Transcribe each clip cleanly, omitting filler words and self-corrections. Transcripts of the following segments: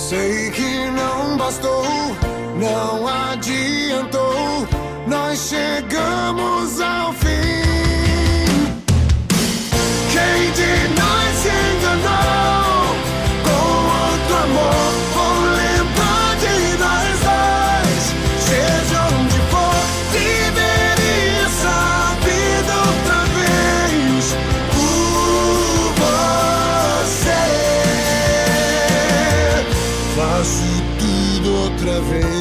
Sei que não bastou, não adiantou, nós chegamos ao fim. Quem de nós se enganou com outro amor? Vou lembrar de nós dois, seja onde for, viver essa vida outra vez por você. Faço tudo outra vez.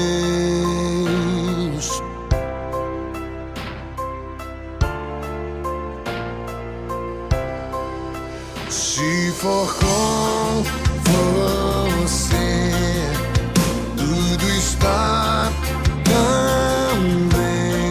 Se for com você, tudo está tão bem.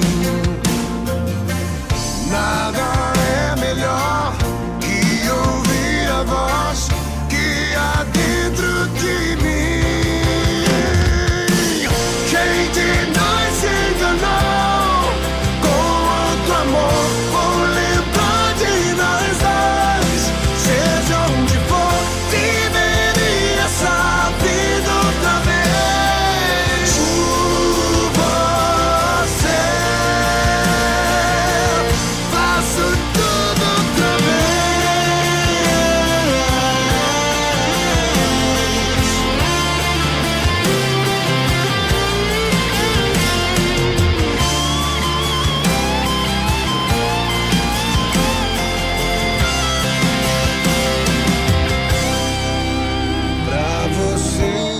Nada é melhor que ouvir a voz que há dentro de mim. Quem de nós se enganou com outro amor? Vou lembrar de nós dois, seja onde for, viver essa vida outra vez por você. Faço tudo outra vez. Pra você